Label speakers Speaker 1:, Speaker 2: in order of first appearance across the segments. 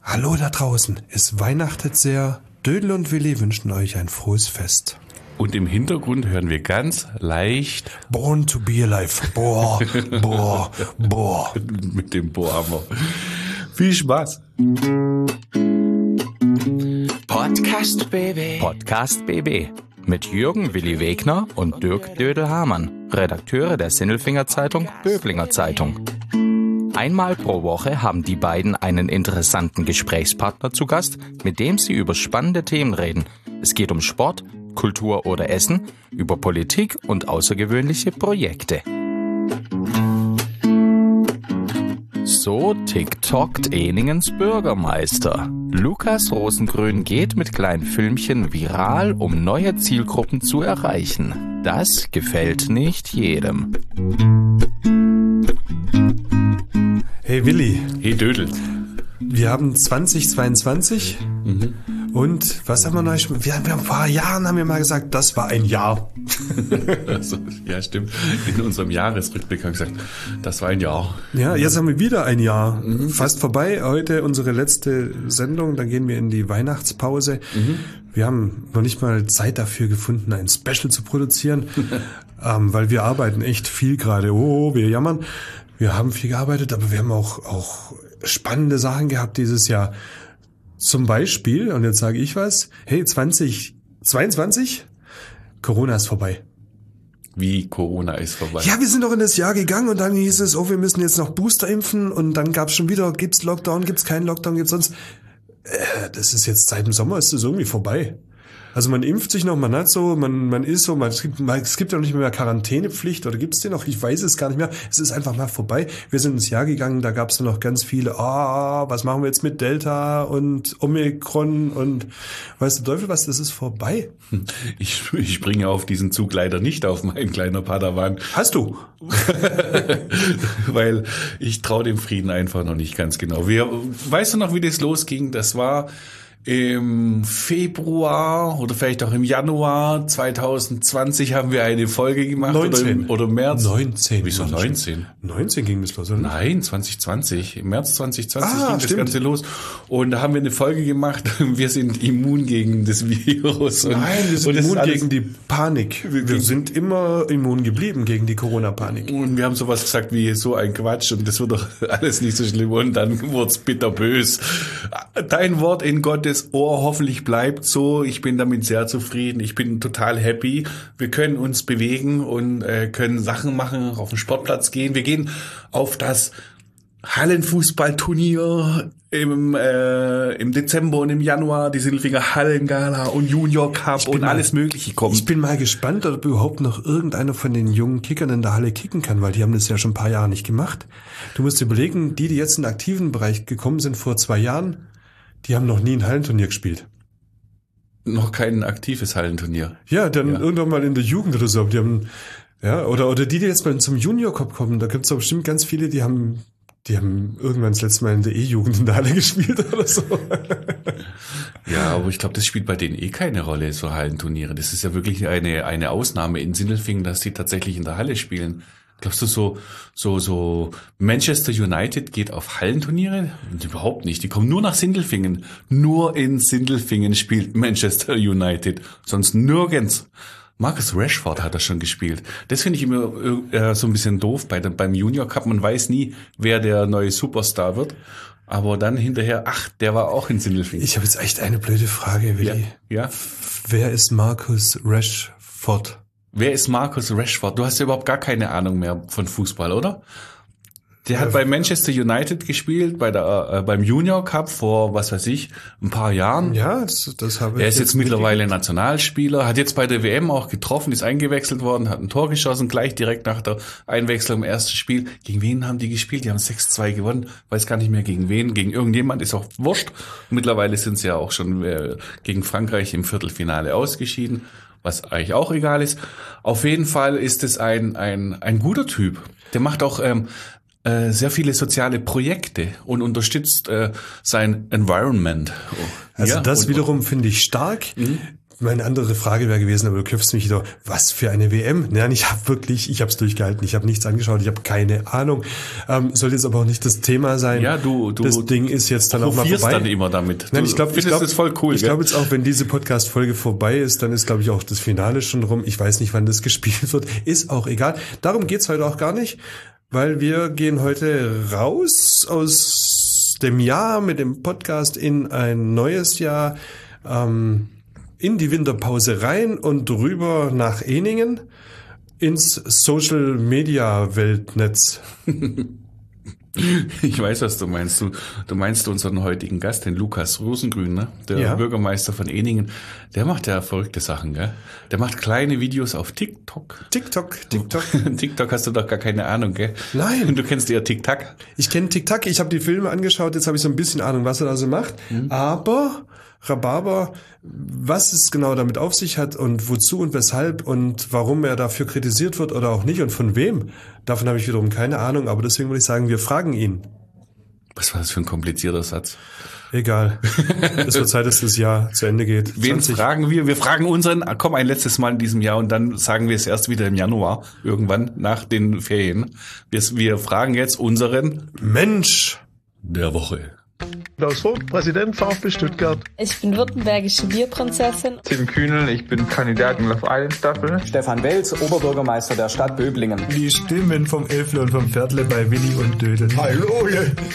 Speaker 1: Hallo da draußen, es weihnachtet sehr. Dödel und Willi wünschen euch ein frohes Fest.
Speaker 2: Und im Hintergrund hören wir ganz leicht
Speaker 1: Born to be alive. Boah, boah, boah.
Speaker 2: mit dem Bohrhammer. Viel Spaß.
Speaker 3: Podcast BB mit Jürgen Willi Wegner und Dirk Dödel-Hamann, Redakteure der Sinnelfinger Zeitung Böblinger Zeitung. Einmal pro Woche haben die beiden einen interessanten Gesprächspartner zu Gast, mit dem sie über spannende Themen reden. Es geht um Sport, Kultur oder Essen, über Politik und außergewöhnliche Projekte. So TikTokt Eningens Bürgermeister. Lukas Rosengrün geht mit kleinen Filmchen viral, um neue Zielgruppen zu erreichen. Das gefällt nicht jedem.
Speaker 1: Hey Willi.
Speaker 2: Hey Dödel.
Speaker 1: Wir haben 2022 und was haben wir noch? Wir haben ein paar Jahren haben wir mal gesagt, das war ein Jahr.
Speaker 2: Also, ja, stimmt. In unserem Jahresrückblick haben wir gesagt, das war ein Jahr.
Speaker 1: Ja, jetzt haben wir wieder ein Jahr. Fast vorbei. Heute unsere letzte Sendung, dann gehen wir in die Weihnachtspause. Wir haben noch nicht mal Zeit dafür gefunden, ein Special zu produzieren, weil wir arbeiten echt viel gerade. Oh, wir jammern. Wir haben viel gearbeitet, aber wir haben auch spannende Sachen gehabt dieses Jahr. Zum Beispiel, und jetzt sage ich was, hey, 2022, Corona ist vorbei.
Speaker 2: Wie Corona ist vorbei?
Speaker 1: Ja, wir sind doch in das Jahr gegangen und dann hieß es, oh, wir müssen jetzt noch Booster impfen und dann gab es schon wieder, gibt's Lockdown, gibt's keinen Lockdown, gibt's sonst. Das ist jetzt seit dem Sommer, ist das irgendwie vorbei. Also man impft sich noch, man hat so, man ist so, es gibt ja noch nicht mehr Quarantänepflicht oder gibt's den noch? Ich weiß es gar nicht mehr. Es ist einfach mal vorbei. Wir sind ins Jahr gegangen, da gab's noch ganz viele, was machen wir jetzt mit Delta und Omikron und weißt du Teufel was, das ist vorbei.
Speaker 2: Ich springe auf diesen Zug leider nicht auf, mein kleiner Padawan.
Speaker 1: Hast du?
Speaker 2: Weil ich traue dem Frieden einfach noch nicht ganz genau. Weißt du noch, wie das losging? Das war im Februar oder vielleicht auch im Januar 2020 haben wir eine Folge gemacht.
Speaker 1: 19.
Speaker 2: Oder März.
Speaker 1: 19.
Speaker 2: Wieso 19?
Speaker 1: 19 ging das los, oder?
Speaker 2: Nein, 2020. Im März 2020 ging
Speaker 1: stimmt.
Speaker 2: das Ganze los. Und da haben wir eine Folge gemacht. Wir sind immun gegen das Virus.
Speaker 1: Nein, wir sind immun gegen die Panik. Wir sind immer immun geblieben gegen die Corona-Panik.
Speaker 2: Und wir haben sowas gesagt wie so ein Quatsch und das wird doch alles nicht so schlimm. Und dann wurde es bitterbös. Dein Wort in Gottes Ohr hoffentlich bleibt so. Ich bin damit sehr zufrieden. Ich bin total happy. Wir können uns bewegen und können Sachen machen, auf den Sportplatz gehen. Wir gehen auf das Hallenfußballturnier im Dezember und im Januar, die Sinnelfinger Hallengala und Junior Cup und alles Mögliche kommt.
Speaker 1: Ich bin mal gespannt, ob überhaupt noch irgendeiner von den jungen Kickern in der Halle kicken kann, weil die haben das ja schon ein paar Jahre nicht gemacht. Du musst dir überlegen, die jetzt in den aktiven Bereich gekommen sind vor 2 Jahren, die haben noch nie ein Hallenturnier gespielt.
Speaker 2: Noch kein aktives Hallenturnier.
Speaker 1: Ja, dann irgendwann mal in der Jugend oder so. Die haben, ja, oder die jetzt mal zum Junior Cup kommen, da gibt es doch bestimmt ganz viele, die haben irgendwann das letzte Mal in der E-Jugend in der Halle gespielt oder so.
Speaker 2: Ja, aber ich glaube, das spielt bei denen keine Rolle, so Hallenturniere. Das ist ja wirklich eine Ausnahme in Sinnelfingen, dass die tatsächlich in der Halle spielen. Glaubst du, so Manchester United geht auf Hallenturniere? Überhaupt nicht. Die kommen nur nach Sindelfingen. Nur in Sindelfingen spielt Manchester United. Sonst nirgends. Marcus Rashford hat das schon gespielt. Das finde ich immer so ein bisschen doof beim Junior Cup. Man weiß nie, wer der neue Superstar wird. Aber dann hinterher, der war auch in Sindelfingen.
Speaker 1: Ich habe jetzt echt eine blöde Frage, Willi.
Speaker 2: Ja.
Speaker 1: Wer ist Marcus Rashford?
Speaker 2: Wer ist Marcus Rashford? Du hast ja überhaupt gar keine Ahnung mehr von Fußball, oder? Der hat bei Manchester United gespielt, beim Junior Cup vor, was weiß ich, ein paar Jahren.
Speaker 1: Ja, das habe ich.
Speaker 2: Er ist jetzt mittlerweile Nationalspieler, hat jetzt bei der WM auch getroffen, ist eingewechselt worden, hat ein Tor geschossen, gleich direkt nach der Einwechslung im ersten Spiel. Gegen wen haben die gespielt? Die haben 6-2 gewonnen, weiß gar nicht mehr gegen wen, gegen irgendjemand, ist auch wurscht. Mittlerweile sind sie ja auch schon gegen Frankreich im Viertelfinale ausgeschieden, was eigentlich auch egal ist. Auf jeden Fall ist es ein guter Typ. Der macht auch sehr viele soziale Projekte und unterstützt sein Environment.
Speaker 1: Also das wiederum finde ich stark. meine andere Frage wäre gewesen, aber du klopfst mich wieder, was für eine WM? Nein, ich habe es durchgehalten, ich habe nichts angeschaut, ich habe keine Ahnung. Soll jetzt aber auch nicht das Thema sein.
Speaker 2: Ja, das
Speaker 1: Ding ist jetzt dann auch mal vorbei.
Speaker 2: Dann immer damit.
Speaker 1: Nein, ich glaube,
Speaker 2: das ist voll cool.
Speaker 1: Ich glaube jetzt auch, wenn diese Podcast-Folge vorbei ist, dann ist, glaube ich, auch das Finale schon rum. Ich weiß nicht, wann das gespielt wird. Ist auch egal. Darum geht's heute auch gar nicht, weil wir gehen heute raus aus dem Jahr mit dem Podcast in ein neues Jahr, in die Winterpause rein und rüber nach Ehningen ins Social-Media-Weltnetz.
Speaker 2: Ich weiß, was du meinst. Du meinst unseren heutigen Gast, den Lukas Rosengrün, ne? Der Bürgermeister von Ehningen. Der macht ja verrückte Sachen, gell? Der macht kleine Videos auf TikTok. TikTok. TikTok hast du doch gar keine Ahnung, gell?
Speaker 1: Nein.
Speaker 2: Du kennst eher TikTok.
Speaker 1: Ich kenne TikTok, ich habe die Filme angeschaut, jetzt habe ich so ein bisschen Ahnung, was er da so macht. Aber Rhabarber, was es genau damit auf sich hat und wozu und weshalb und warum er dafür kritisiert wird oder auch nicht und von wem, davon habe ich wiederum keine Ahnung, aber deswegen würde ich sagen, wir fragen ihn.
Speaker 2: Was war das für ein komplizierter Satz?
Speaker 1: Egal. Es wird Zeit, dass das Jahr zu Ende geht.
Speaker 2: Wen fragen wir? Wir fragen unseren, komm, ein letztes Mal in diesem Jahr und dann sagen wir es erst wieder im Januar, irgendwann nach den Ferien. Wir fragen jetzt unseren
Speaker 1: Mensch
Speaker 2: der Woche.
Speaker 4: Klaus Vogt, Präsident VfB Stuttgart.
Speaker 5: Ich bin württembergische Bierprinzessin.
Speaker 6: Tim Kühnel, ich bin Kandidat in Love Island Staffel.
Speaker 7: Stefan Welz, Oberbürgermeister der Stadt Böblingen.
Speaker 8: Die Stimmen vom Elfle und vom Viertle bei Willi und Dödel.
Speaker 1: Hallo!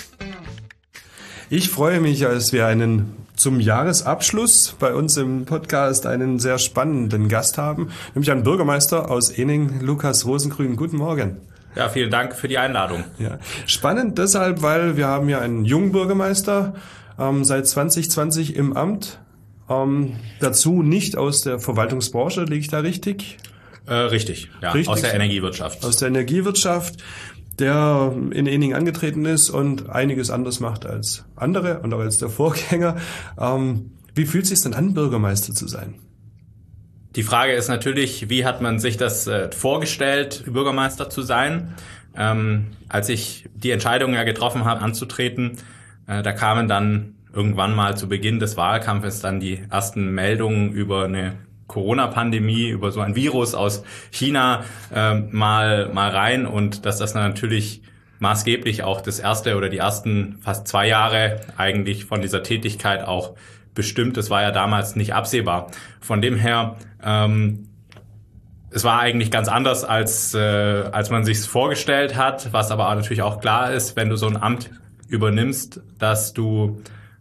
Speaker 1: Ich freue mich, als wir zum Jahresabschluss bei uns im Podcast einen sehr spannenden Gast haben, nämlich einen Bürgermeister aus Ehningen, Lukas Rosengrün. Guten Morgen.
Speaker 9: Ja, vielen Dank für die Einladung.
Speaker 1: Ja, spannend deshalb, weil wir haben ja einen jungen Bürgermeister, seit 2020 im Amt. Dazu nicht aus der Verwaltungsbranche, liege ich da richtig?
Speaker 9: Richtig, ja,
Speaker 1: richtig?
Speaker 9: Aus der Energiewirtschaft.
Speaker 1: Aus der Energiewirtschaft, der in Ehningen angetreten ist und einiges anders macht als andere und auch als der Vorgänger. Wie fühlt es sich denn an, Bürgermeister zu sein?
Speaker 9: Die Frage ist natürlich, wie hat man sich das vorgestellt, Bürgermeister zu sein? Als ich die Entscheidung ja getroffen habe, anzutreten, da kamen dann irgendwann mal zu Beginn des Wahlkampfes dann die ersten Meldungen über eine Corona-Pandemie, über so ein Virus aus China mal rein und dass das natürlich maßgeblich auch das erste oder die ersten fast 2 Jahre eigentlich von dieser Tätigkeit auch bestimmt. Das war ja damals nicht absehbar. Von dem her, es war eigentlich ganz anders, als man sich es vorgestellt hat, was aber auch natürlich auch klar ist, wenn du so ein Amt übernimmst, dass du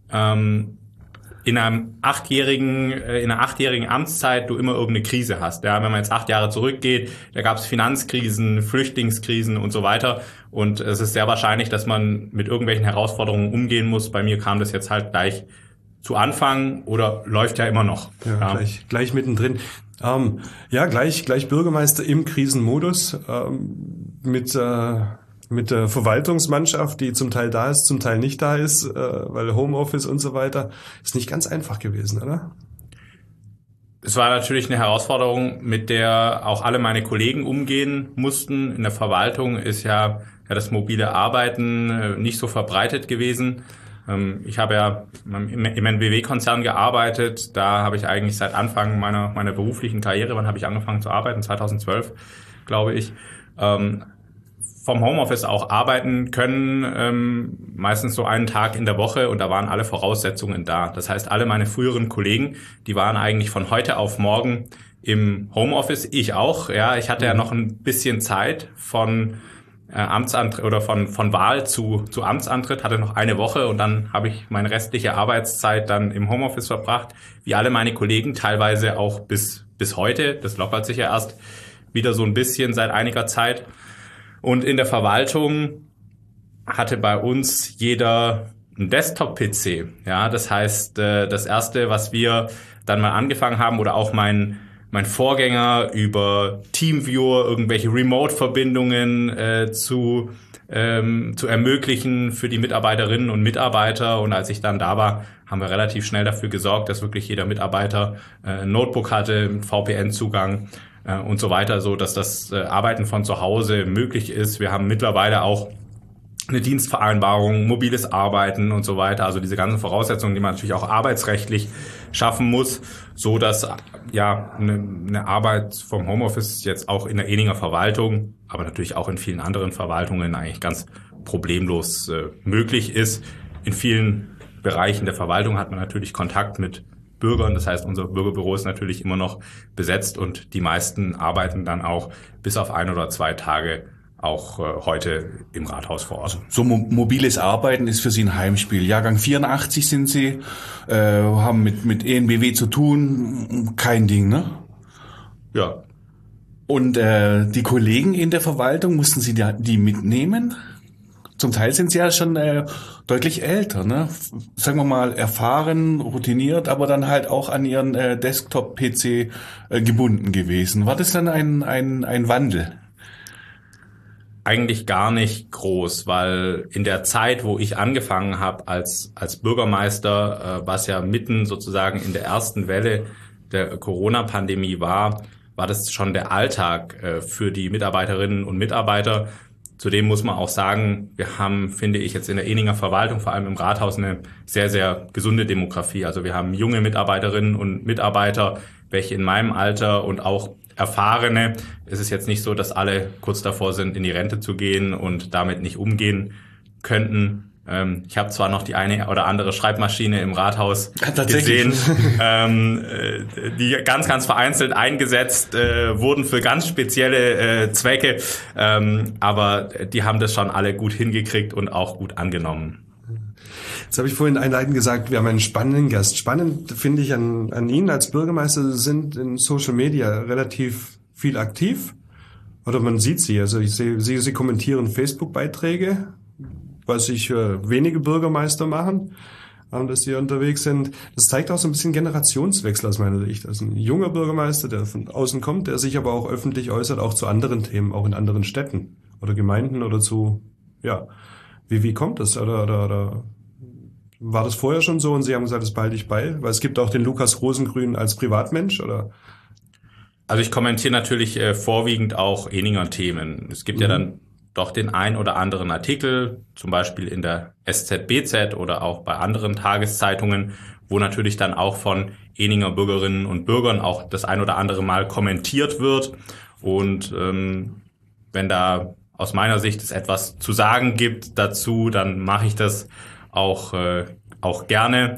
Speaker 9: in einer 8-jährigen Amtszeit du immer irgendeine Krise hast. Ja, wenn man jetzt 8 Jahre zurückgeht, da gab es Finanzkrisen, Flüchtlingskrisen und so weiter. Und es ist sehr wahrscheinlich, dass man mit irgendwelchen Herausforderungen umgehen muss. Bei mir kam das jetzt halt gleich zu Anfang oder läuft ja immer noch.
Speaker 1: Ja. Gleich mittendrin. Gleich Bürgermeister im Krisenmodus mit der Verwaltungsmannschaft, die zum Teil da ist, zum Teil nicht da ist, weil Homeoffice und so weiter. Ist nicht ganz einfach gewesen, oder?
Speaker 9: Es war natürlich eine Herausforderung, mit der auch alle meine Kollegen umgehen mussten. In der Verwaltung ist ja das mobile Arbeiten nicht so verbreitet gewesen. Ich habe ja im NBW-Konzern gearbeitet. Da habe ich eigentlich seit Anfang meiner beruflichen Karriere, wann habe ich angefangen zu arbeiten? 2012, glaube ich. Vom Homeoffice auch arbeiten können, meistens so einen Tag in der Woche und da waren alle Voraussetzungen da. Das heißt, alle meine früheren Kollegen, die waren eigentlich von heute auf morgen im Homeoffice. Ich auch, ja. Ich hatte ja noch ein bisschen Zeit von Amtsantritt oder von Wahl zu Amtsantritt, hatte noch eine Woche und dann habe ich meine restliche Arbeitszeit dann im Homeoffice verbracht, wie alle meine Kollegen, teilweise auch bis heute. Das lockert sich ja erst wieder so ein bisschen seit einiger Zeit. Und in der Verwaltung hatte bei uns jeder einen Desktop-PC. Ja, das heißt, das erste, was wir dann mal angefangen haben oder auch mein Vorgänger über Teamviewer irgendwelche Remote-Verbindungen zu ermöglichen für die Mitarbeiterinnen und Mitarbeiter. Und als ich dann da war, haben wir relativ schnell dafür gesorgt, dass wirklich jeder Mitarbeiter ein Notebook hatte, mit VPN-Zugang und so weiter, so dass das Arbeiten von zu Hause möglich ist. Wir haben mittlerweile auch eine Dienstvereinbarung, mobiles Arbeiten und so weiter. Also diese ganzen Voraussetzungen, die man natürlich auch arbeitsrechtlich schaffen muss, so dass eine Arbeit vom Homeoffice jetzt auch in der Eninger Verwaltung, aber natürlich auch in vielen anderen Verwaltungen eigentlich ganz problemlos möglich ist. In vielen Bereichen der Verwaltung hat man natürlich Kontakt mit Bürgern. Das heißt, unser Bürgerbüro ist natürlich immer noch besetzt und die meisten arbeiten dann auch bis auf 1 oder 2 Tage auch heute im Rathaus vor Ort.
Speaker 2: So mobiles Arbeiten ist für Sie ein Heimspiel. Jahrgang 84 sind Sie, haben mit EnBW zu tun, kein Ding, ne?
Speaker 9: Ja.
Speaker 2: Und die Kollegen in der Verwaltung, mussten Sie die mitnehmen? Zum Teil sind Sie ja schon deutlich älter, ne? Sagen wir mal erfahren, routiniert, aber dann halt auch an Ihren Desktop-PC gebunden gewesen. War das dann ein Wandel?
Speaker 9: Eigentlich gar nicht groß, weil in der Zeit, wo ich angefangen habe als Bürgermeister, was ja mitten sozusagen in der ersten Welle der Corona-Pandemie war das schon der Alltag für die Mitarbeiterinnen und Mitarbeiter. Zudem muss man auch sagen, wir haben, finde ich, jetzt in der Eninger Verwaltung, vor allem im Rathaus, eine sehr, sehr gesunde Demografie. Also wir haben junge Mitarbeiterinnen und Mitarbeiter, welche in meinem Alter und auch Erfahrene. Es ist jetzt nicht so, dass alle kurz davor sind, in die Rente zu gehen und damit nicht umgehen könnten. Ich habe zwar noch die eine oder andere Schreibmaschine im Rathaus gesehen, die ganz, ganz vereinzelt eingesetzt wurden für ganz spezielle Zwecke, aber die haben das schon alle gut hingekriegt und auch gut angenommen.
Speaker 1: Jetzt habe ich vorhin einleitend gesagt, wir haben einen spannenden Gast. Spannend finde ich an Ihnen als Bürgermeister, Sie sind in Social Media relativ viel aktiv. Oder man sieht Sie. Also ich sehe, Sie kommentieren Facebook-Beiträge, was wenige Bürgermeister machen, dass Sie unterwegs sind. Das zeigt auch so ein bisschen Generationswechsel aus meiner Sicht. Also ein junger Bürgermeister, der von außen kommt, der sich aber auch öffentlich äußert, auch zu anderen Themen, auch in anderen Städten oder Gemeinden oder wie kommt das? Oder war das vorher schon so und Sie haben gesagt, das behalte ich bei? Weil es gibt auch den Lukas Rosengrün als Privatmensch, oder?
Speaker 9: Also ich kommentiere natürlich vorwiegend auch Eninger Themen. Es gibt ja dann doch den ein oder anderen Artikel, zum Beispiel in der SZ-BZ oder auch bei anderen Tageszeitungen, wo natürlich dann auch von Eninger Bürgerinnen und Bürgern auch das ein oder andere Mal kommentiert wird. Und wenn da aus meiner Sicht es etwas zu sagen gibt dazu, dann mache ich das auch gerne.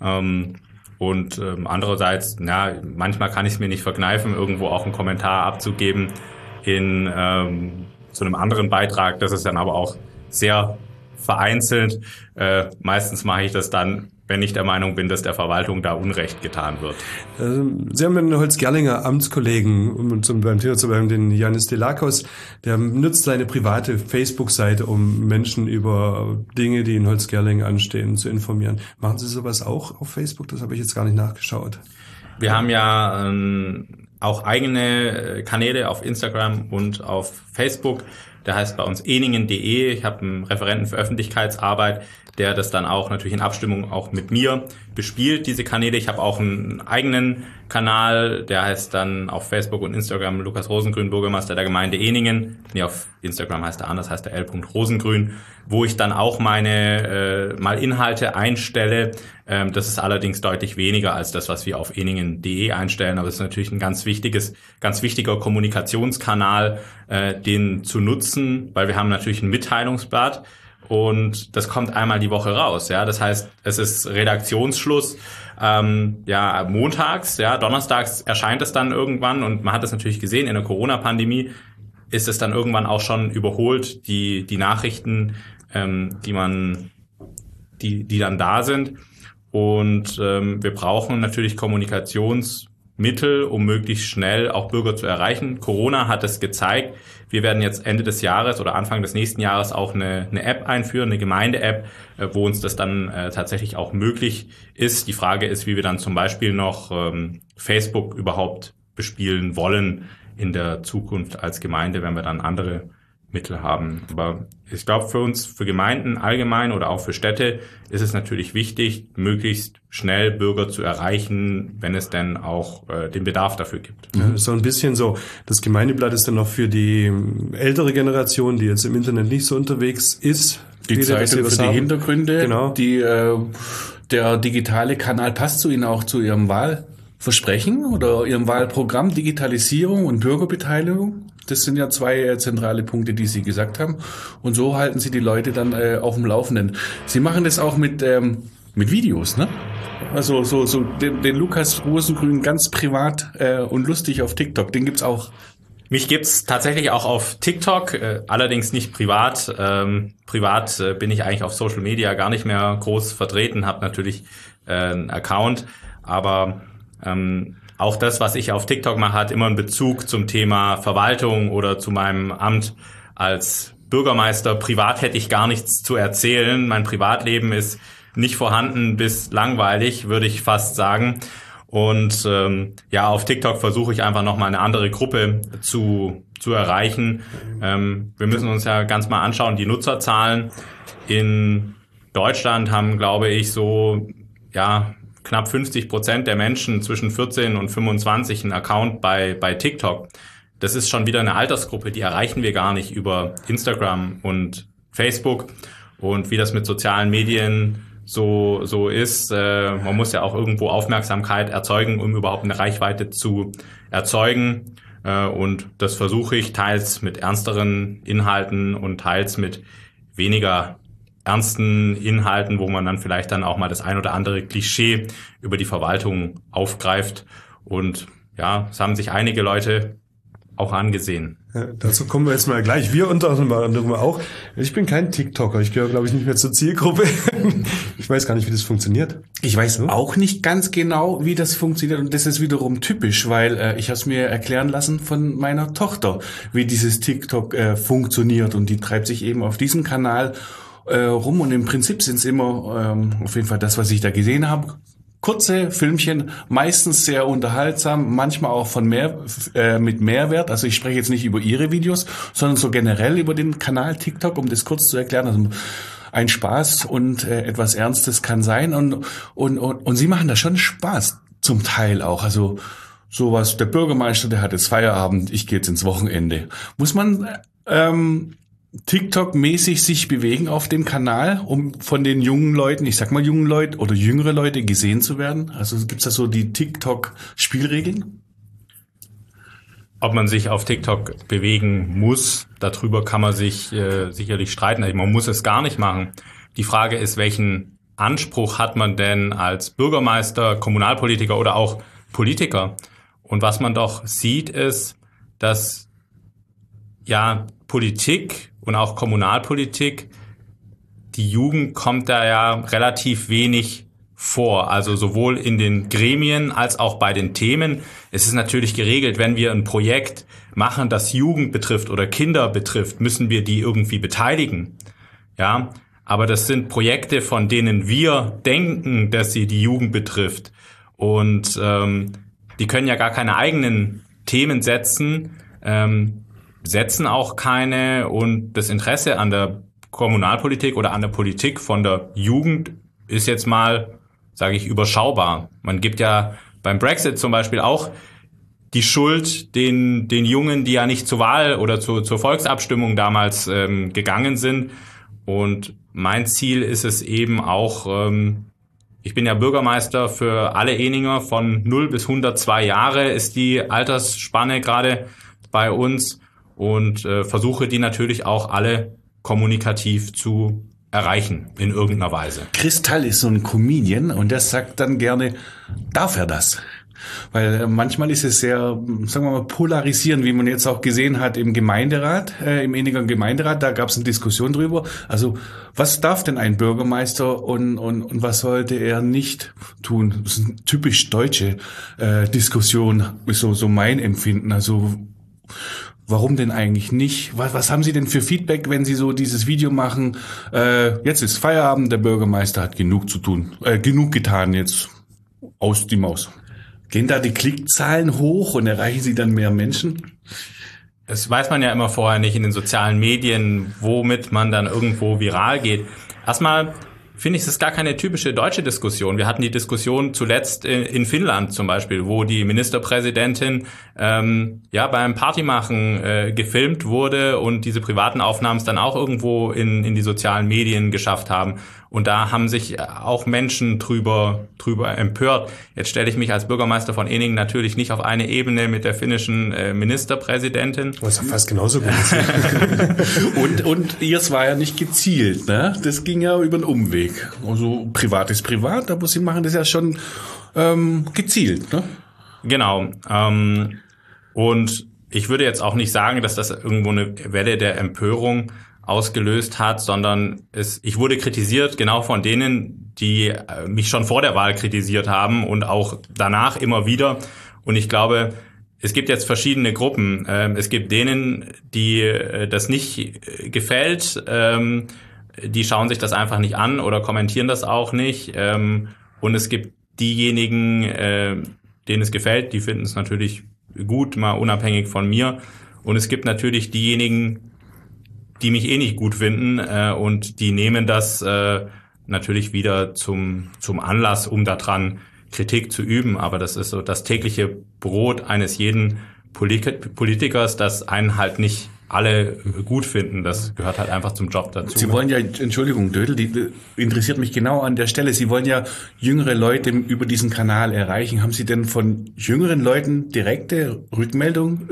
Speaker 9: Und andererseits, manchmal kann ich es mir nicht verkneifen, irgendwo auch einen Kommentar abzugeben in zu einem anderen Beitrag. Das ist dann aber auch sehr vereinzelt. Meistens mache ich das dann, wenn ich der Meinung bin, dass der Verwaltung da Unrecht getan wird.
Speaker 1: Sie haben einen Holzgerlinger Amtskollegen, um beim Thema zu bleiben, den Janis Delakos, der nutzt seine private Facebook-Seite, um Menschen über Dinge, die in Holzgerlingen anstehen, zu informieren. Machen Sie sowas auch auf Facebook? Das habe ich jetzt gar nicht nachgeschaut.
Speaker 9: Wir haben ja auch eigene Kanäle auf Instagram und auf Facebook. Der heißt bei uns eningen.de. Ich habe einen Referenten für Öffentlichkeitsarbeit, der das dann auch natürlich in Abstimmung auch mit mir bespielt, diese Kanäle. Ich habe auch einen eigenen Kanal, der heißt dann auf Facebook und Instagram Lukas Rosengrün, Bürgermeister der Gemeinde Eningen. Nee, auf Instagram heißt er anders, heißt er L.Rosengrün, wo ich dann auch meine mal Inhalte einstelle. Das ist allerdings deutlich weniger als das, was wir auf eningen.de einstellen. Aber es ist natürlich ein ganz wichtiger Kommunikationskanal, den zu nutzen, weil wir haben natürlich ein Mitteilungsblatt. Und das kommt einmal die Woche raus, ja. Das heißt, es ist Redaktionsschluss, montags, donnerstags erscheint es dann irgendwann und man hat es natürlich gesehen, in der Corona-Pandemie ist es dann irgendwann auch schon überholt, die Nachrichten, die dann da sind. Und wir brauchen natürlich Kommunikationsmittel, um möglichst schnell auch Bürger zu erreichen. Corona hat es gezeigt. Wir werden jetzt Ende des Jahres oder Anfang des nächsten Jahres auch eine App einführen, eine Gemeinde-App, wo uns das dann tatsächlich auch möglich ist. Die Frage ist, wie wir dann zum Beispiel noch Facebook überhaupt bespielen wollen in der Zukunft als Gemeinde, wenn wir dann andere Mittel haben. Aber ich glaube, für uns, für Gemeinden allgemein oder auch für Städte ist es natürlich wichtig, möglichst schnell Bürger zu erreichen, wenn es denn auch den Bedarf dafür gibt.
Speaker 1: Ja, so ein bisschen so, das Gemeindeblatt ist dann noch für die ältere Generation, die jetzt im Internet nicht so unterwegs ist.
Speaker 2: Die Zeitung für die Hintergründe,
Speaker 1: genau.
Speaker 2: Der digitale Kanal passt zu Ihnen auch zu Ihrem Wahlversprechen oder Ihrem Wahlprogramm, Digitalisierung und Bürgerbeteiligung. Das sind ja 2 zentrale Punkte, die Sie gesagt haben. Und so halten Sie die Leute dann auf dem Laufenden. Sie machen das auch mit Videos, ne? Also so den Lukas Rosengrün ganz privat und lustig auf TikTok. Den gibt's auch.
Speaker 9: Mich gibt's tatsächlich auch auf TikTok, allerdings nicht privat. Privat bin ich eigentlich auf Social Media gar nicht mehr groß vertreten, habe natürlich einen Account, aber auch das, was ich auf TikTok mache, hat immer einen Bezug zum Thema Verwaltung oder zu meinem Amt als Bürgermeister. Privat hätte ich gar nichts zu erzählen. Mein Privatleben ist nicht vorhanden bis langweilig, würde ich fast sagen. Und auf TikTok versuche ich einfach nochmal eine andere Gruppe zu erreichen. Wir müssen uns ja ganz mal anschauen, die Nutzerzahlen in Deutschland haben, glaube ich, so knapp 50% der Menschen zwischen 14 und 25 einen Account bei TikTok. Das ist schon wieder eine Altersgruppe, die erreichen wir gar nicht über Instagram und Facebook. Und wie das mit sozialen Medien so ist, man muss ja auch irgendwo Aufmerksamkeit erzeugen, um überhaupt eine Reichweite zu erzeugen. Und das versuche ich teils mit ernsteren Inhalten und teils mit weniger ernsten Inhalten, wo man dann vielleicht dann auch mal das ein oder andere Klischee über die Verwaltung aufgreift. Und ja, es haben sich einige Leute auch angesehen.
Speaker 1: Ja, dazu kommen wir jetzt mal gleich. Wir unter anderem auch. Ich bin kein TikToker. Ich gehöre, glaube ich, nicht mehr zur Zielgruppe. Ich weiß gar nicht, wie das funktioniert.
Speaker 2: Ich weiß auch nicht ganz genau, wie das funktioniert. Und das ist wiederum typisch, weil ich habe es mir erklären lassen von meiner Tochter, wie dieses TikTok funktioniert. Und die treibt sich eben auf diesem Kanal rum. Und im Prinzip sind es immer, auf jeden Fall das, was ich da gesehen habe, kurze Filmchen, meistens sehr unterhaltsam, manchmal auch mit Mehrwert. Also ich spreche jetzt nicht über Ihre Videos, sondern so generell über den Kanal TikTok, um das kurz zu erklären. Also ein Spaß und etwas Ernstes kann sein. Und Sie machen da schon Spaß, zum Teil auch. Also sowas, der Bürgermeister, der hat jetzt Feierabend, ich gehe jetzt ins Wochenende. Muss man TikTok-mäßig sich bewegen auf dem Kanal, um von den jungen Leuten, ich sag mal jungen Leute oder jüngere Leute gesehen zu werden? Also gibt's da so die TikTok-Spielregeln?
Speaker 9: Ob man sich auf TikTok bewegen muss, darüber kann man sich sicherlich streiten. Also man muss es gar nicht machen. Die Frage ist, welchen Anspruch hat man denn als Bürgermeister, Kommunalpolitiker oder auch Politiker? Und was man doch sieht, ist, dass Politik und auch Kommunalpolitik, die Jugend kommt da ja relativ wenig vor. Also sowohl in den Gremien als auch bei den Themen. Es ist natürlich geregelt, wenn wir ein Projekt machen, das Jugend betrifft oder Kinder betrifft, müssen wir die irgendwie beteiligen. Ja, aber das sind Projekte, von denen wir denken, dass sie die Jugend betrifft. Und die können ja gar keine eigenen Themen setzen, setzen auch keine, und das Interesse an der Kommunalpolitik oder an der Politik von der Jugend ist jetzt mal, sage ich, überschaubar. Man gibt ja beim Brexit zum Beispiel auch die Schuld den Jungen, die ja nicht zur Wahl oder zur Volksabstimmung damals gegangen sind. Und mein Ziel ist es eben auch, ich bin ja Bürgermeister für alle Eninger, von 0 bis 102 Jahre ist die Altersspanne gerade bei uns. Und versuche die natürlich auch alle kommunikativ zu erreichen in irgendeiner Weise.
Speaker 2: Kristall ist so ein Comedian und der sagt dann gerne, darf er das? Weil manchmal ist es sehr, sagen wir mal, polarisierend, wie man jetzt auch gesehen hat im Gemeinderat, im Eninger Gemeinderat, da gab es eine Diskussion drüber. Also was darf denn ein Bürgermeister und was sollte er nicht tun? Das ist eine typisch deutsche Diskussion, ist so mein Empfinden. Also warum denn eigentlich nicht? Was haben Sie denn für Feedback, wenn Sie so dieses Video machen? Jetzt ist Feierabend, der Bürgermeister hat genug zu tun, genug getan, jetzt aus die Maus. Gehen da die Klickzahlen hoch und erreichen Sie dann mehr Menschen?
Speaker 9: Das weiß man ja immer vorher nicht in den sozialen Medien, womit man dann irgendwo viral geht. Erstmal finde ich, es ist gar keine typische deutsche Diskussion. Wir hatten die Diskussion zuletzt in Finnland zum Beispiel, wo die Ministerpräsidentin beim Partymachen gefilmt wurde und diese privaten Aufnahmen es dann auch irgendwo in die sozialen Medien geschafft haben. Und da haben sich auch Menschen drüber empört. Jetzt stelle ich mich als Bürgermeister von Eningen natürlich nicht auf eine Ebene mit der finnischen Ministerpräsidentin.
Speaker 1: Das ist ja fast genauso gut.
Speaker 2: und ihrs war ja nicht gezielt, ne? Das ging ja über einen Umweg. Also privat ist privat, aber sie machen das ja schon gezielt, ne?
Speaker 9: Genau. Und ich würde jetzt auch nicht sagen, dass das irgendwo eine Welle der Empörung ausgelöst hat, sondern ich wurde kritisiert, genau von denen, die mich schon vor der Wahl kritisiert haben und auch danach immer wieder. Und ich glaube, es gibt jetzt verschiedene Gruppen. Es gibt denen, die das nicht gefällt, die schauen sich das einfach nicht an oder kommentieren das auch nicht. Und es gibt diejenigen, denen es gefällt, die finden es natürlich gut, mal unabhängig von mir. Und es gibt natürlich diejenigen, die mich nicht gut finden und die nehmen das natürlich wieder zum Anlass, um daran Kritik zu üben. Aber das ist so das tägliche Brot eines jeden Politikers, dass einen halt nicht alle gut finden. Das gehört halt einfach zum Job dazu.
Speaker 2: Sie wollen ja, Entschuldigung, Dödel, die interessiert mich genau an der Stelle. Sie wollen ja jüngere Leute über diesen Kanal erreichen. Haben Sie denn von jüngeren Leuten direkte Rückmeldung?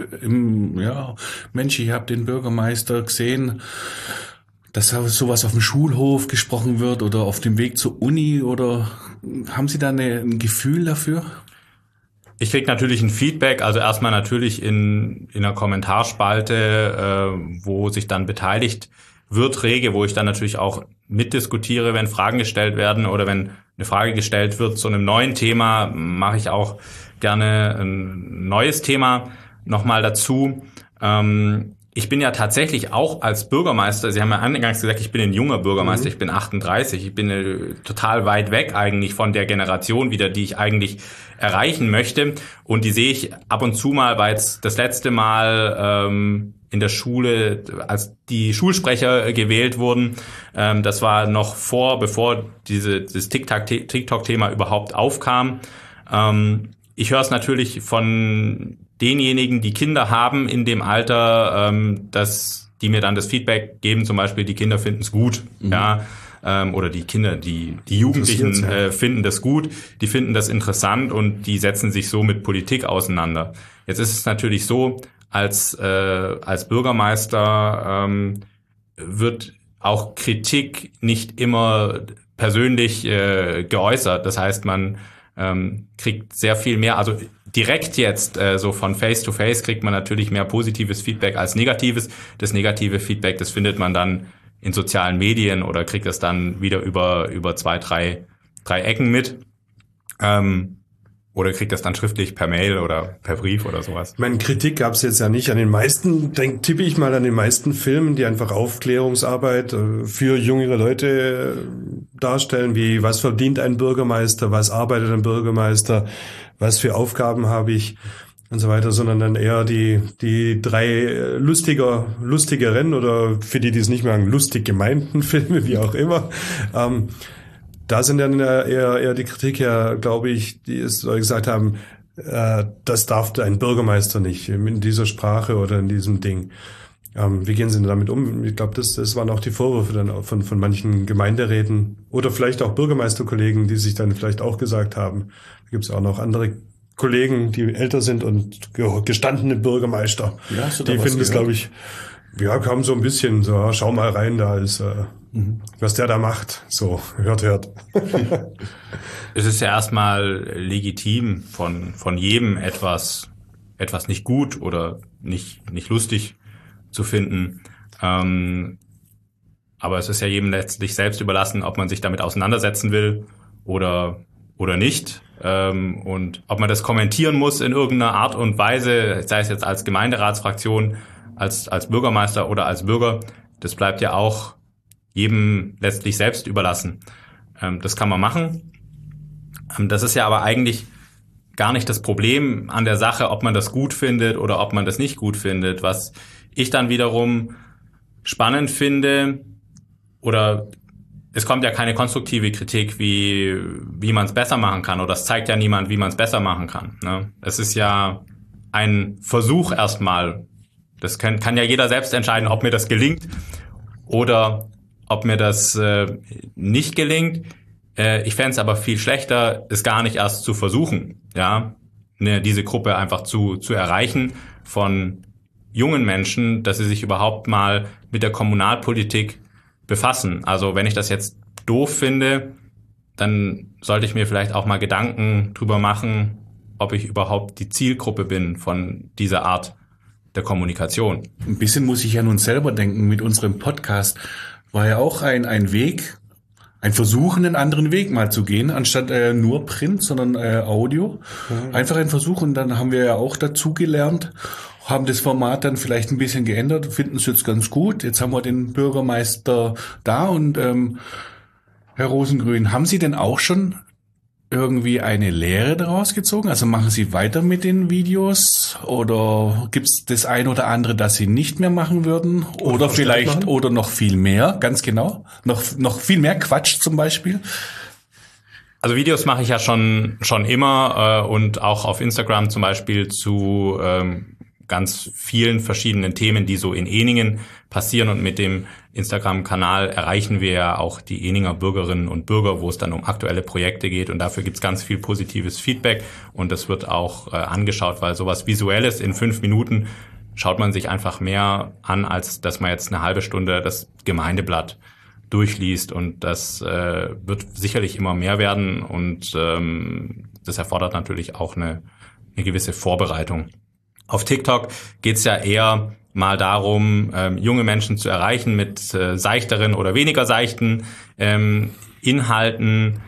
Speaker 2: Mensch, ich habe den Bürgermeister gesehen, dass sowas auf dem Schulhof gesprochen wird oder auf dem Weg zur Uni, oder haben Sie da ein Gefühl dafür?
Speaker 9: Ich krieg natürlich ein Feedback, also erstmal natürlich in einer Kommentarspalte, wo sich dann beteiligt wird, rege, wo ich dann natürlich auch mitdiskutiere, wenn Fragen gestellt werden oder wenn eine Frage gestellt wird zu einem neuen Thema, mache ich auch gerne ein neues Thema nochmal dazu. Ich bin ja tatsächlich auch als Bürgermeister, Sie haben ja eingangs gesagt, ich bin ein junger Bürgermeister, ich bin 38, ich bin total weit weg eigentlich von der Generation wieder, die ich eigentlich erreichen möchte. Und die sehe ich ab und zu mal, weil es das letzte Mal in der Schule, als die Schulsprecher gewählt wurden, das war noch bevor das TikTok-Thema überhaupt aufkam. Ich höre es natürlich von denjenigen, die Kinder haben in dem Alter, dass die mir dann das Feedback geben, zum Beispiel die Kinder finden es gut, oder die Kinder, die Jugendlichen finden das gut, die finden das interessant und die setzen sich so mit Politik auseinander. Jetzt ist es natürlich so, als Bürgermeister wird auch Kritik nicht immer persönlich geäußert. Das heißt, man kriegt sehr viel mehr, also direkt jetzt so von Face-to-Face kriegt man natürlich mehr positives Feedback als negatives. Das negative Feedback, das findet man dann in sozialen Medien oder kriegt das dann wieder über 2, 3 Ecken mit. Oder kriegt das dann schriftlich per Mail oder per Brief oder sowas.
Speaker 1: Ich meine, Kritik gab es jetzt ja nicht an den meisten, tippe ich mal an den meisten Filmen, die einfach Aufklärungsarbeit für jüngere Leute darstellen, wie was verdient ein Bürgermeister, was arbeitet ein Bürgermeister, was für Aufgaben habe ich und so weiter, sondern dann eher die 3 lustigeren oder für die es nicht mehr lustig gemeinten Filme, wie auch immer. Da sind dann eher die Kritik her, glaube ich, die es gesagt haben, das darf ein Bürgermeister nicht in dieser Sprache oder in diesem Ding. Wie gehen Sie denn damit um? Ich glaube, das waren auch die Vorwürfe dann auch von manchen Gemeinderäten oder vielleicht auch Bürgermeisterkollegen, die sich dann vielleicht auch gesagt haben. Da gibt es auch noch andere Kollegen, die älter sind und gestandene Bürgermeister. Ja, die finden es, glaube ich, kam so ein bisschen so, schau mal rein, da ist was der da macht. So, hört.
Speaker 9: Es ist ja erstmal legitim, von jedem etwas nicht gut oder nicht lustig zu finden. Aber es ist ja jedem letztlich selbst überlassen, ob man sich damit auseinandersetzen will oder nicht. Und ob man das kommentieren muss in irgendeiner Art und Weise, sei es jetzt als Gemeinderatsfraktion, als Bürgermeister oder als Bürger, das bleibt ja auch jedem letztlich selbst überlassen. Das kann man machen. Das ist ja aber eigentlich gar nicht das Problem an der Sache, ob man das gut findet oder ob man das nicht gut findet. Was ich dann wiederum spannend finde, oder es kommt ja keine konstruktive Kritik, wie man es besser machen kann, oder es zeigt ja niemand, wie man es besser machen kann. Ne? Es ist ja ein Versuch erstmal. Das kann ja jeder selbst entscheiden, ob mir das gelingt oder ob mir das nicht gelingt. Ich fände es aber viel schlechter, es gar nicht erst zu versuchen, ja, diese Gruppe einfach zu erreichen von jungen Menschen, dass sie sich überhaupt mal mit der Kommunalpolitik befassen. Also wenn ich das jetzt doof finde, dann sollte ich mir vielleicht auch mal Gedanken drüber machen, ob ich überhaupt die Zielgruppe bin von dieser Art der Kommunikation.
Speaker 2: Ein bisschen muss ich ja nun selber denken, mit unserem Podcast war ja auch ein Weg, ein Versuch, einen anderen Weg mal zu gehen, anstatt nur Print, sondern Audio. Einfach ein Versuch, und dann haben wir ja auch dazu gelernt, haben das Format dann vielleicht ein bisschen geändert, finden es jetzt ganz gut. Jetzt haben wir den Bürgermeister da, und Herr Rosengrün, haben Sie denn auch schon irgendwie eine Lehre daraus gezogen? Also machen Sie weiter mit den Videos, oder gibt es das ein oder andere, das Sie nicht mehr machen würden? Oder vielleicht, oder noch viel mehr, ganz genau? Noch viel mehr Quatsch zum Beispiel?
Speaker 9: Also Videos mache ich ja schon immer und auch auf Instagram zum Beispiel zu ganz vielen verschiedenen Themen, die so in Eningen passieren, und mit dem Instagram-Kanal erreichen wir ja auch die Eninger Bürgerinnen und Bürger, wo es dann um aktuelle Projekte geht, und dafür gibt's ganz viel positives Feedback, und das wird auch angeschaut, weil sowas Visuelles in 5 Minuten schaut man sich einfach mehr an, als dass man jetzt eine halbe Stunde das Gemeindeblatt durchliest, und das wird sicherlich immer mehr werden, und das erfordert natürlich auch eine gewisse Vorbereitung. Auf TikTok geht's ja eher mal darum, junge Menschen zu erreichen mit seichteren oder weniger seichten Inhalten.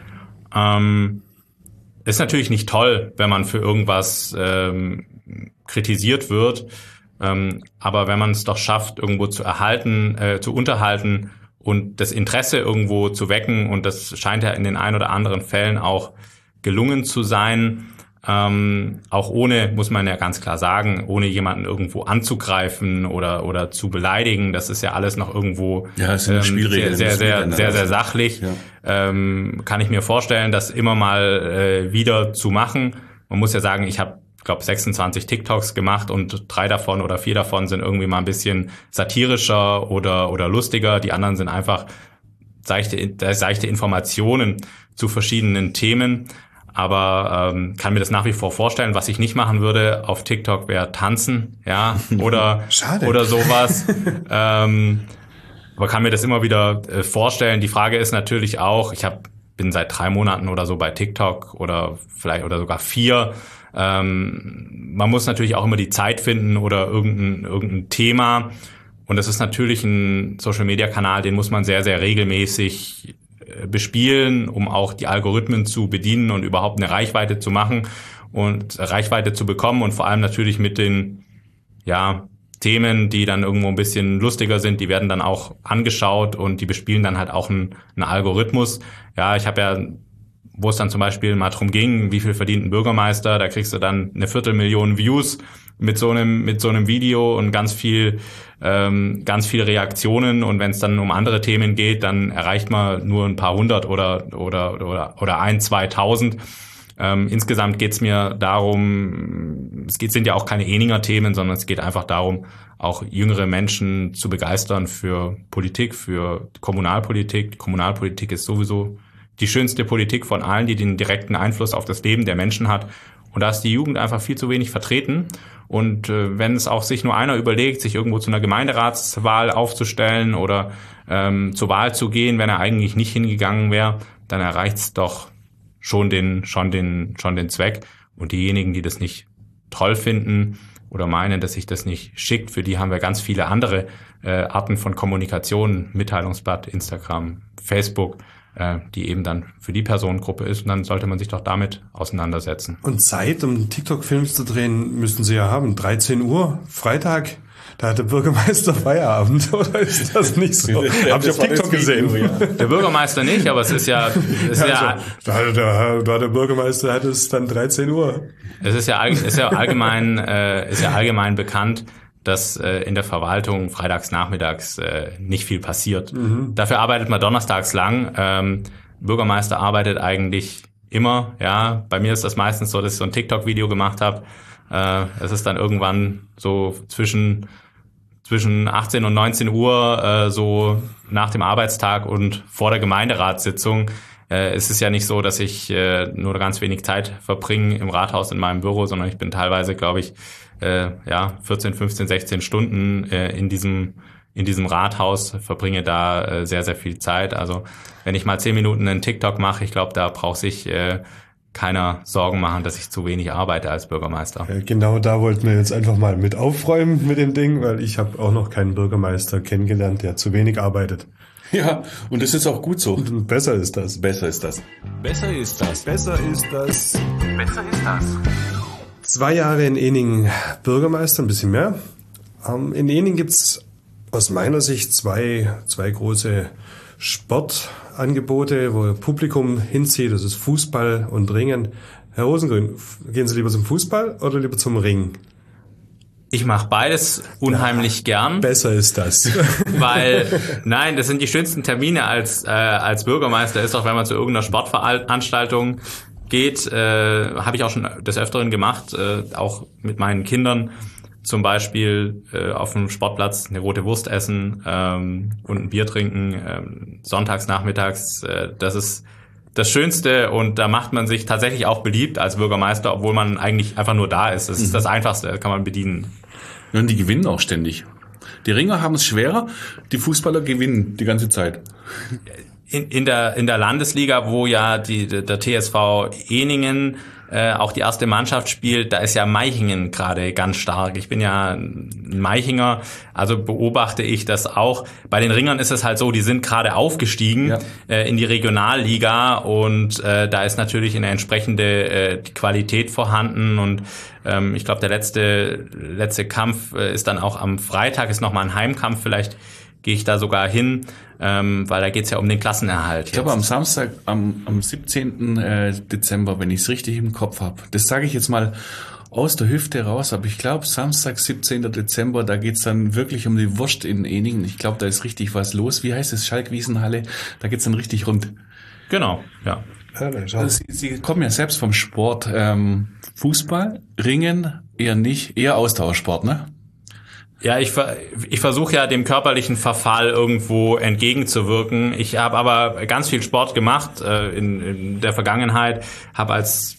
Speaker 9: Ist natürlich nicht toll, wenn man für irgendwas kritisiert wird, aber wenn man es doch schafft, irgendwo zu erhalten, zu unterhalten und das Interesse irgendwo zu wecken, und das scheint ja in den ein oder anderen Fällen auch gelungen zu sein, auch ohne, muss man ja ganz klar sagen, ohne jemanden irgendwo anzugreifen oder zu beleidigen. Das ist ja alles noch irgendwo
Speaker 2: sehr
Speaker 9: sachlich. Ja. Kann ich mir vorstellen, das immer mal wieder zu machen. Man muss ja sagen, ich habe, glaube 26 TikToks gemacht, und 3 davon oder 4 davon sind irgendwie mal ein bisschen satirischer oder lustiger. Die anderen sind einfach seichte Informationen zu verschiedenen Themen. Aber kann mir das nach wie vor vorstellen. Was ich nicht machen würde auf TikTok wäre tanzen, ja, oder sowas. Aber kann mir das immer wieder vorstellen. Die Frage ist natürlich auch, bin seit 3 Monaten oder so bei TikTok oder sogar 4. Man muss natürlich auch immer die Zeit finden oder irgendein Thema. Und das ist natürlich ein Social-Media-Kanal, den muss man sehr, sehr regelmäßig bespielen, um auch die Algorithmen zu bedienen und überhaupt eine Reichweite zu machen und Reichweite zu bekommen, und vor allem natürlich mit den Themen, die dann irgendwo ein bisschen lustiger sind, die werden dann auch angeschaut, und die bespielen dann halt auch einen Algorithmus. Ja, ich habe ja, wo es dann zum Beispiel mal drum ging, wie viel verdient ein Bürgermeister, da kriegst du dann 250.000 Views mit so einem Video und ganz viele Reaktionen, und wenn es dann um andere Themen geht, dann erreicht man nur ein paar hundert oder 1.000, 2.000. Insgesamt geht's mir darum, sind ja auch keine Eninger Themen, sondern es geht einfach darum, auch jüngere Menschen zu begeistern für Politik, für Kommunalpolitik. Die Kommunalpolitik ist sowieso die schönste Politik von allen, die den direkten Einfluss auf das Leben der Menschen hat. Und da ist die Jugend einfach viel zu wenig vertreten. Und wenn es auch sich nur einer überlegt, sich irgendwo zu einer Gemeinderatswahl aufzustellen oder zur Wahl zu gehen, wenn er eigentlich nicht hingegangen wäre, dann erreicht es doch schon den Zweck. Und diejenigen, die das nicht toll finden oder meinen, dass sich das nicht schickt, für die haben wir ganz viele andere Arten von Kommunikation, Mitteilungsblatt, Instagram, Facebook, die eben dann für die Personengruppe ist, und dann sollte man sich doch damit auseinandersetzen.
Speaker 1: Und Zeit, um TikTok-Films zu drehen, müssten Sie ja haben. 13 Uhr, Freitag, da hat der Bürgermeister Feierabend, oder ist das nicht so? Hab ich auf TikTok gesehen.
Speaker 9: Ja. Der Bürgermeister nicht, aber es ist ja...
Speaker 1: Da hat der Bürgermeister dann 13 Uhr.
Speaker 9: Es ist ja allgemein bekannt, dass in der Verwaltung freitags nachmittags nicht viel passiert. Dafür arbeitet man donnerstags lang. Bürgermeister arbeitet eigentlich immer. Ja, bei mir ist das meistens so, dass ich so ein TikTok-Video gemacht habe. Es ist dann irgendwann so zwischen 18 und 19 Uhr, so nach dem Arbeitstag und vor der Gemeinderatssitzung. Es ist ja nicht so, dass ich nur ganz wenig Zeit verbringe im Rathaus in meinem Büro, sondern ich bin teilweise, glaube ich, 14, 15, 16 Stunden in diesem Rathaus, verbringe da sehr, sehr viel Zeit. Also wenn ich mal 10 Minuten einen TikTok mache, ich glaube, da braucht sich keiner Sorgen machen, dass ich zu wenig arbeite als Bürgermeister.
Speaker 1: Genau, da wollten wir jetzt einfach mal mit aufräumen mit dem Ding, weil ich habe auch noch keinen Bürgermeister kennengelernt, der zu wenig arbeitet.
Speaker 2: Ja, und das ist auch gut so.
Speaker 1: Und besser ist das.
Speaker 2: Besser ist das.
Speaker 3: Besser ist das.
Speaker 1: Besser ist das.
Speaker 3: Besser ist das.
Speaker 1: 2 Jahre in Ening Bürgermeister, ein bisschen mehr. In Ening gibt's aus meiner Sicht zwei große Sportangebote, wo Publikum hinzieht. Das ist Fußball und Ringen. Herr Rosengrün, gehen Sie lieber zum Fußball oder lieber zum Ringen?
Speaker 9: Ich mache beides unheimlich gern.
Speaker 1: Besser ist das.
Speaker 9: Weil, nein, das sind die schönsten Termine als Bürgermeister, ist auch, wenn man zu irgendeiner Sportveranstaltung geht, habe ich auch schon des Öfteren gemacht, auch mit meinen Kindern. Zum Beispiel auf dem Sportplatz eine rote Wurst essen und ein Bier trinken, sonntags, nachmittags. Das ist das Schönste und da macht man sich tatsächlich auch beliebt als Bürgermeister, obwohl man eigentlich einfach nur da ist. Das ist das Einfachste, das kann man bedienen.
Speaker 2: Ja, und die gewinnen auch ständig. Die Ringer haben es schwerer, die Fußballer gewinnen die ganze Zeit.
Speaker 9: In der Landesliga, wo ja der TSV Eningen auch die erste Mannschaft spielt, da ist ja Meichingen gerade ganz stark. Ich bin ja ein Meichinger, also beobachte ich das auch. Bei den Ringern ist es halt so, die sind gerade aufgestiegen in die Regionalliga und da ist natürlich eine entsprechende Qualität vorhanden und ich glaube, der letzte Kampf ist dann auch am Freitag, ist nochmal ein Heimkampf, vielleicht gehe ich da sogar hin, weil da geht's ja um den Klassenerhalt.
Speaker 2: Ich glaube am Samstag, am 17. Dezember, wenn ich es richtig im Kopf habe. Das sage ich jetzt mal aus der Hüfte raus, aber ich glaube Samstag, 17. Dezember, da geht's dann wirklich um die Wurst in Eningen. Ich glaube, da ist richtig was los. Wie heißt es? Schalkwiesenhalle? Da geht's dann richtig rund.
Speaker 9: Genau, ja.
Speaker 2: Also Sie kommen ja selbst vom Sport. Fußball, Ringen eher nicht, eher Austauschsport, ne?
Speaker 9: Ja, ich versuche ja dem körperlichen Verfall irgendwo entgegenzuwirken. Ich habe aber ganz viel Sport gemacht in der Vergangenheit, habe als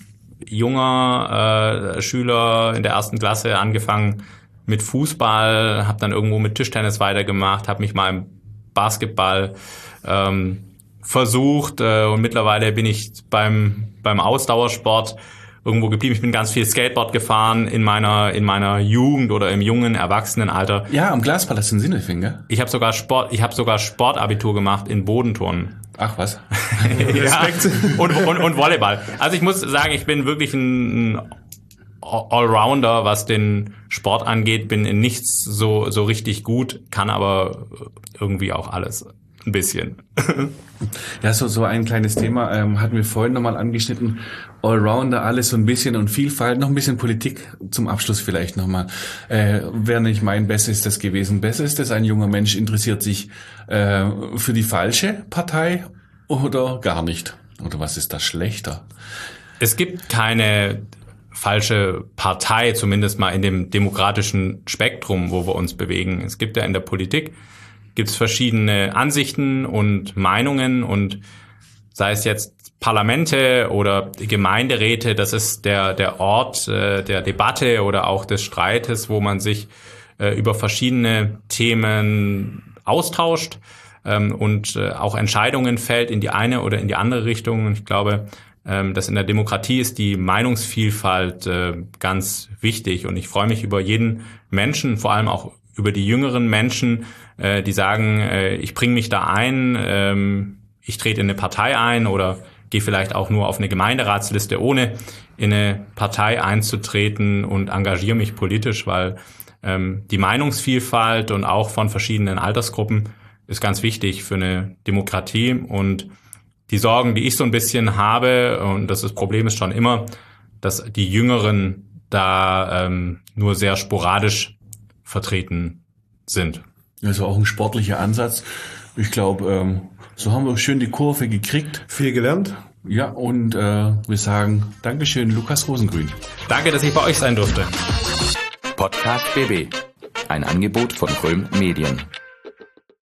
Speaker 9: junger Schüler in der 1. Klasse angefangen mit Fußball, habe dann irgendwo mit Tischtennis weitergemacht, habe mich mal im Basketball versucht und mittlerweile bin ich beim Ausdauersport irgendwo geblieben. Ich bin ganz viel Skateboard gefahren in meiner Jugend oder im jungen Erwachsenenalter.
Speaker 2: Ja, am Glaspalast in Sindelfingen, gell?
Speaker 9: Ich habe sogar Sportabitur gemacht in Bodenturnen.
Speaker 2: Ach was?
Speaker 9: Ja, und Volleyball. Also ich muss sagen, ich bin wirklich ein Allrounder, was den Sport angeht, bin in nichts so richtig gut, kann aber irgendwie auch alles. Ein bisschen.
Speaker 2: Ja, so ein kleines Thema hatten wir vorhin nochmal angeschnitten. Allrounder, alles so ein bisschen und Vielfalt, noch ein bisschen Politik zum Abschluss vielleicht nochmal. Wäre nicht mein Besser ist das gewesen. Besser ist das, ein junger Mensch interessiert sich für die falsche Partei oder gar nicht? Oder was ist da schlechter?
Speaker 9: Es gibt keine falsche Partei, zumindest mal in dem demokratischen Spektrum, wo wir uns bewegen. Es gibt ja in der Politik gibt's verschiedene Ansichten und Meinungen und sei es jetzt Parlamente oder Gemeinderäte, das ist der Ort der Debatte oder auch des Streites, wo man sich über verschiedene Themen austauscht und auch Entscheidungen fällt in die eine oder in die andere Richtung. Und ich glaube, dass in der Demokratie ist die Meinungsvielfalt ganz wichtig und ich freue mich über jeden Menschen, vor allem auch über die jüngeren Menschen, die sagen, ich bringe mich da ein, ich trete in eine Partei ein oder gehe vielleicht auch nur auf eine Gemeinderatsliste, ohne in eine Partei einzutreten und engagiere mich politisch, weil die Meinungsvielfalt und auch von verschiedenen Altersgruppen ist ganz wichtig für eine Demokratie und die Sorgen, die ich so ein bisschen habe, und das Problem ist schon immer, dass die Jüngeren da nur sehr sporadisch vertreten sind.
Speaker 2: Also auch ein sportlicher Ansatz. Ich glaube, so haben wir schön die Kurve gekriegt.
Speaker 1: Viel gelernt.
Speaker 2: Ja, und wir sagen Dankeschön, Lukas Rosengrün.
Speaker 9: Danke, dass ich bei euch sein durfte.
Speaker 3: Podcast BB. Ein Angebot von Röhm Medien.